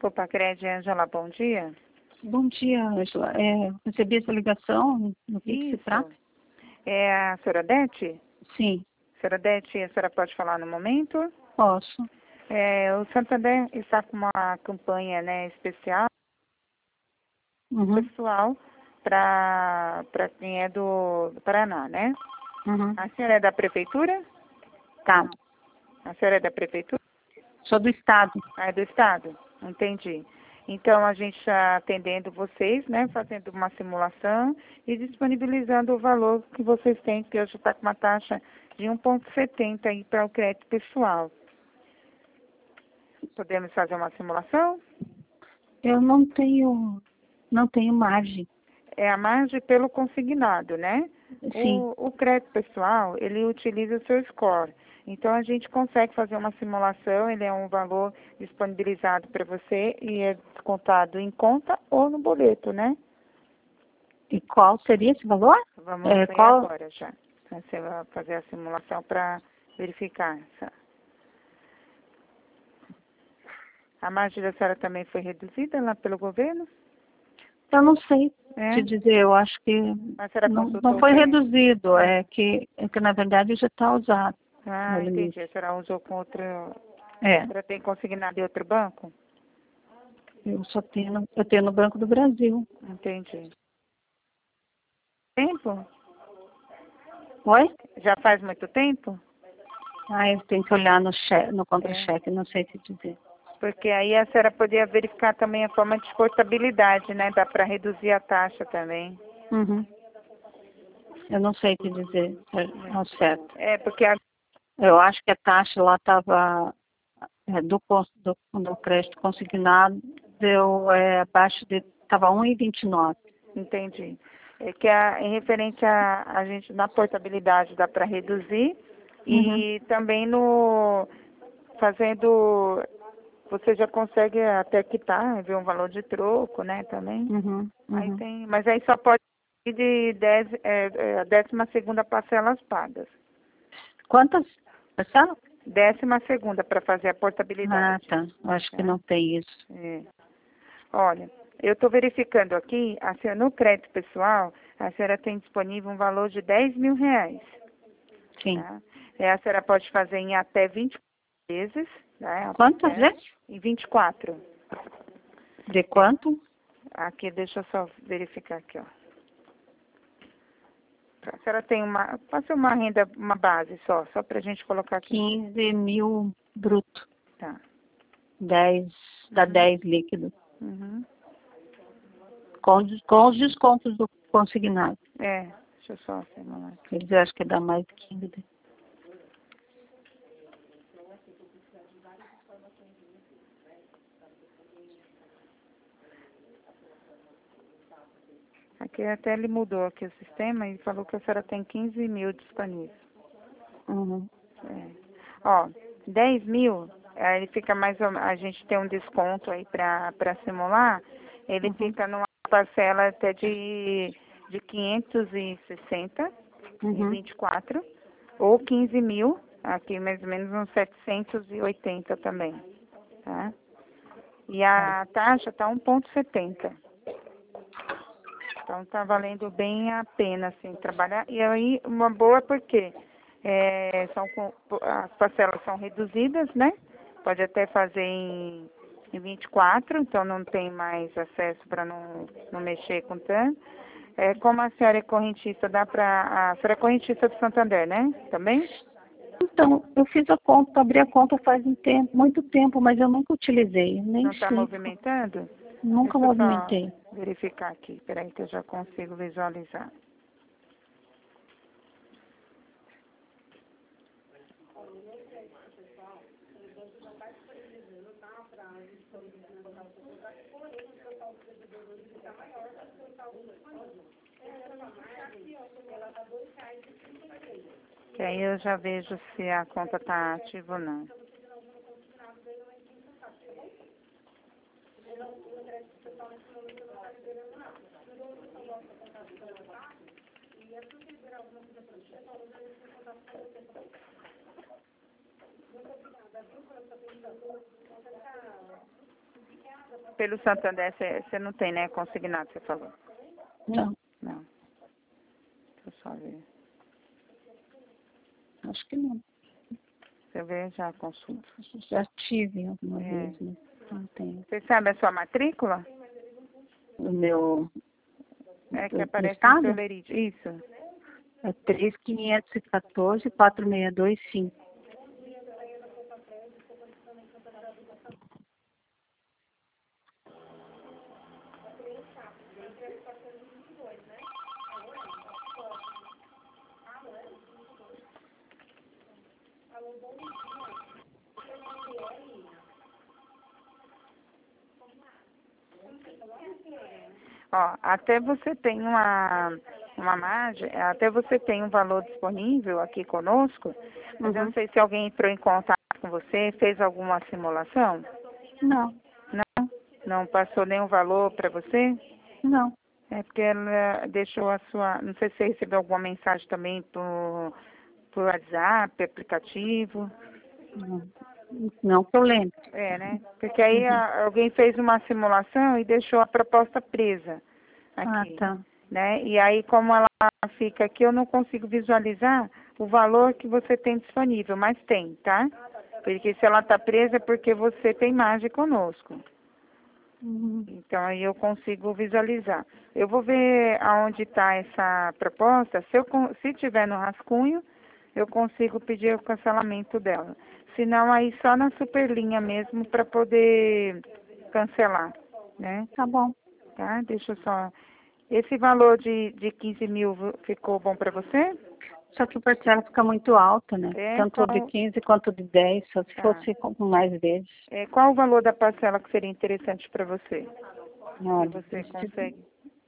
Copacred, Ângela, bom dia. Bom dia, Ângela. Recebi essa ligação, no que se trata? É a senhora Dete? Sim. Senhora Dete, a senhora pode falar no momento? Posso. O Santander está com uma campanha, né, especial, pessoal, para quem é do Paraná, né? A senhora é da prefeitura? Tá. A senhora é da prefeitura? Sou do estado. Ah, é do estado? Entendi. Então, a gente está atendendo vocês, né, fazendo uma simulação e disponibilizando o valor que vocês têm, que hoje está com uma taxa de 1,70 aí para o crédito pessoal. Podemos fazer uma simulação? Eu não tenho margem. É a margem pelo consignado, né? Sim. O crédito pessoal, ele utiliza o seu score. Então, a gente consegue fazer uma simulação, ele é um valor disponibilizado para você e é descontado em conta ou no boleto, né? E qual seria esse valor? Vamos ver agora já. Você vai fazer a simulação para verificar. A margem da senhora também foi reduzida lá pelo governo? Eu não sei te dizer, eu acho que não foi reduzido, é que na verdade já está usado. Ah, entendi. A senhora usou com outro... A senhora tem consignado em outro banco? Eu tenho no Banco do Brasil. Entendi. Tempo? Oi? Já faz muito tempo? Eu tenho que olhar no contra-cheque, não sei te dizer. Porque aí a senhora poderia verificar também a forma de portabilidade, né? Dá para reduzir a taxa também. Eu não sei te dizer ao certo. Porque eu acho que a taxa lá estava do crédito consignado, abaixo de... Estava 1,29. Entendi. É que em referente a gente, na portabilidade dá para reduzir e também fazendo... Você já consegue até quitar, ver um valor de troco, né, também. Aí tem, mas aí só pode ir de 12ª parcelas pagas. Quantas parcelas? 12ª para fazer a portabilidade. Tá. Eu acho que não tem isso. Olha, eu estou verificando aqui, a senhora, no crédito pessoal, a senhora tem disponível um valor de R$10.000. Sim. Tá? A senhora pode fazer em até 24 vezes. Né? Quantas vezes? Em 24. De quanto? Aqui, deixa eu só verificar aqui, ó. A senhora tem pode ser uma renda, uma base só para a gente colocar aqui. 15 mil bruto. Tá. 10, dá 10 líquido. Com os descontos do consignado. Deixa eu só simular. Quer dizer, acho que dá mais de 15. Aqui até ele mudou aqui o sistema e falou que a senhora tem 15 mil disponíveis. Ó, 10 mil, ele fica mais ou menos, a gente tem um desconto aí para simular, ele fica numa parcela até de 560 em 24, ou 15 mil, aqui mais ou menos uns 780 também, tá? E a taxa tá 1,70. Então, está valendo bem a pena, assim, trabalhar. E aí, uma boa porque as parcelas são reduzidas, né? Pode até fazer em 24, então não tem mais acesso para não mexer com tanto. Como a senhora é correntista, a senhora é correntista do Santander, né? Também? Então, eu fiz a conta, abri a conta faz muito tempo, mas eu nunca utilizei. Nem não está movimentando? Nunca movimentei. Só verificar aqui, peraí que eu já consigo visualizar. Que aí eu já vejo se a conta está ativa ou não. pelo Santander você não tem, né? Consignado, você falou. Não, Não. Deixa eu só ver. acho que não. Você vê, já consulta. Já tive alguma vez, mas não tenho. Você sabe a sua matrícula? O meu É que do aparece no estado seu lerite. Isso. é 3.514.4625. Ó, até você tem uma margem, até você tem um valor disponível aqui conosco, mas eu não sei se alguém entrou em contato com você, fez alguma simulação? Não, Não? Não passou nenhum valor para você? não. É porque ela deixou a sua, não sei se você recebeu alguma mensagem também por WhatsApp, aplicativo. Não, não que eu lembro. É, né? Porque aí alguém fez uma simulação e deixou a proposta presa aqui, tá. né? E aí, como ela fica aqui, eu não consigo visualizar o valor que você tem disponível, mas tem, tá? Porque se ela está presa é porque você tem margem conosco. Então, aí eu consigo visualizar. Eu vou ver aonde está essa proposta. Se tiver no rascunho, eu consigo pedir o cancelamento dela. Se não, aí só na superlinha mesmo para poder cancelar, né? Tá bom. Tá? Deixa eu só... Esse valor de 15 mil ficou bom para você? Só que a parcela fica muito alta, né? É, Tanto de 15 quanto de 10, só se fosse com mais vezes. Qual o valor da parcela que seria interessante para você? Olha, Que você consegue?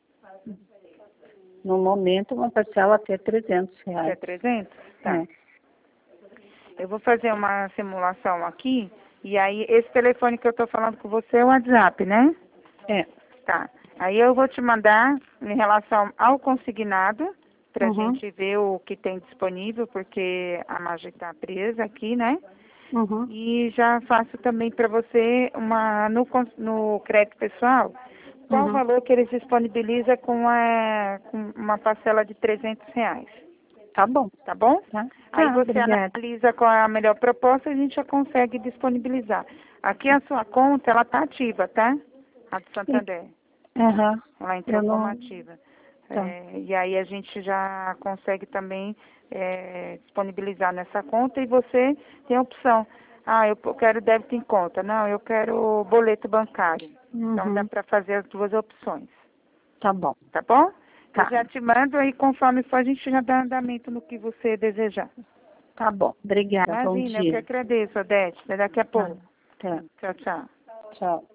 No momento, uma parcela até R$300. Até 300? Tá. É. Eu vou fazer uma simulação aqui, e aí esse telefone que eu estou falando com você é o WhatsApp, né? É. Tá. Aí eu vou te mandar em relação ao consignado, para a gente ver o que tem disponível, porque a margem está presa aqui, né? E já faço também para você no crédito pessoal, qual o valor que eles disponibilizam com uma parcela de R$300. Tá bom. Tá bom? Tá. Aí você Obrigada. analisa qual é a melhor proposta e a gente já consegue disponibilizar. Aqui a sua conta, ela tá ativa, tá? A do Santander. Ela entrou como ativa. Tá. E aí a gente já consegue também disponibilizar nessa conta e você tem a opção. Ah, eu quero débito em conta. Não, eu quero boleto bancário. Então dá para fazer as duas opções. Tá bom. Tá bom? Tá. Eu já te mando aí, conforme for, a gente já dá andamento no que você desejar. Tá bom. Obrigada. Bom Imagina, eu que dia. agradeço, Odete. Até daqui a pouco. Tá. Tchau, tchau. Tchau.